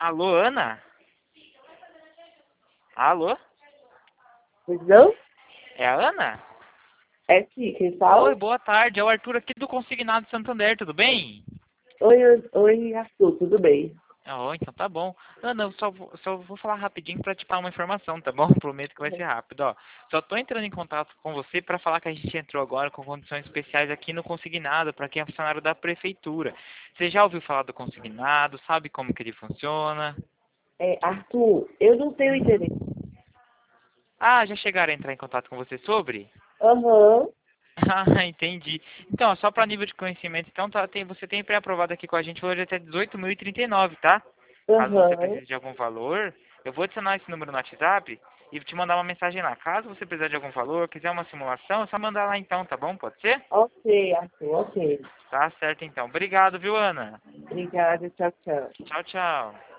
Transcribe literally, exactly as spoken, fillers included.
Alô, Ana? Alô? Não? É a Ana? É sim, quem Oi, fala? boa tarde. É o Arthur aqui do Consignado Santander, tudo bem? Oi, oi, oi, Arthur, tudo bem? Oh, então tá bom. Ana, eu só vou, só vou falar rapidinho pra te dar uma informação, tá bom? Prometo que vai ser rápido, ó. Só tô entrando em contato com você pra falar que a gente entrou agora com condições especiais aqui no Consignado, pra quem é funcionário da prefeitura. Você já ouviu falar do Consignado? Sabe como que ele funciona? É, Arthur, eu não tenho interesse. Ah, já chegaram a entrar em contato com você sobre? Aham, Ah, entendi. Então, só para nível de conhecimento, então tá, tem, você tem pré-aprovado aqui com a gente o valor de até dezoito mil e trinta e nove, tá? Caso você aham. precise de algum valor, eu vou adicionar esse número no WhatsApp e te mandar uma mensagem lá. Caso você precisar de algum valor, quiser uma simulação, é só mandar lá então, tá bom? Pode ser? Ok, Arthur, ok. Tá certo então. Obrigado, viu, Ana? Obrigada, tchau, tchau. Tchau, tchau.